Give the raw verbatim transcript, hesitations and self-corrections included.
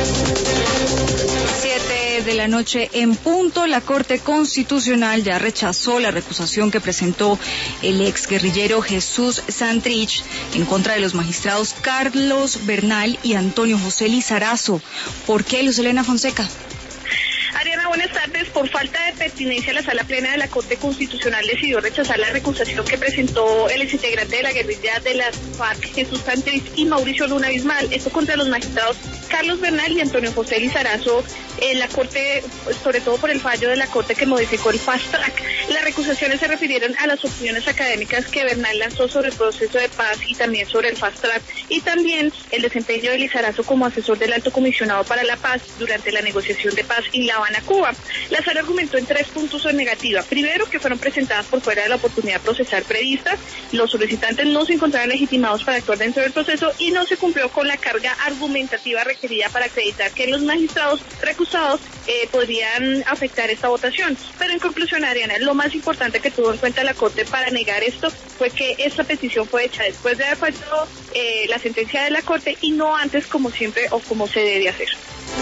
De la noche en punto, la Corte Constitucional ya rechazó la recusación que presentó el ex guerrillero Jesús Santrich en contra de los magistrados Carlos Bernal y Antonio José Lizarazo. ¿Por qué, Luz Helena Fonseca? Ariana, buenas tardes. Por falta de pertinencia, la Sala Plena de la Corte Constitucional decidió rechazar la recusación que presentó el exintegrante de la guerrilla de las FARC, Jesús Santrich y Mauricio Luna Bismal, esto contra los magistrados Carlos Bernal y Antonio José Lizarazo, en la Corte, sobre todo por el fallo de la Corte que modificó el Fast Track. Las recusaciones se refirieron a las opiniones académicas que Bernal lanzó sobre el proceso de paz y también sobre el Fast Track, y también el desempeño de Lizarazo como asesor del Alto Comisionado para la Paz durante la negociación de paz en La Habana, Cuba. La Sala argumentó en tres puntos en negativa. Primero, que fueron presentadas por fuera de la oportunidad procesal prevista, los solicitantes no se encontraron legitimados para actuar dentro del proceso y no se cumplió con la carga argumentativa requerida para acreditar que los magistrados recusados eh, podrían afectar esta votación. Pero en conclusión, Ariana, lo más importante que tuvo en cuenta la Corte para negar esto fue que esta petición fue hecha después de haber fallado eh, la sentencia de la Corte y no antes, como siempre o como se debe hacer.